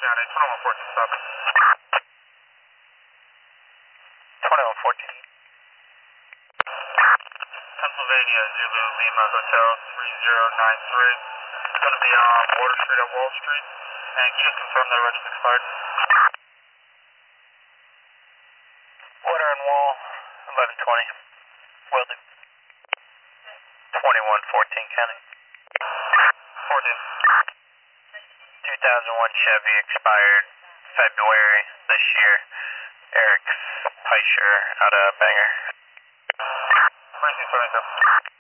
County, 2114 stop. 2114. Pennsylvania, Zulu, Lima, Hotel 3093. It's going to be on Water Street at Wall Street. And can you just confirm that register expired? Water and Wall, 1120. Will do. 2114 County. 14. 2001 Chevy expired February this year. Eric Peischer out of Bangor. Precinct 77.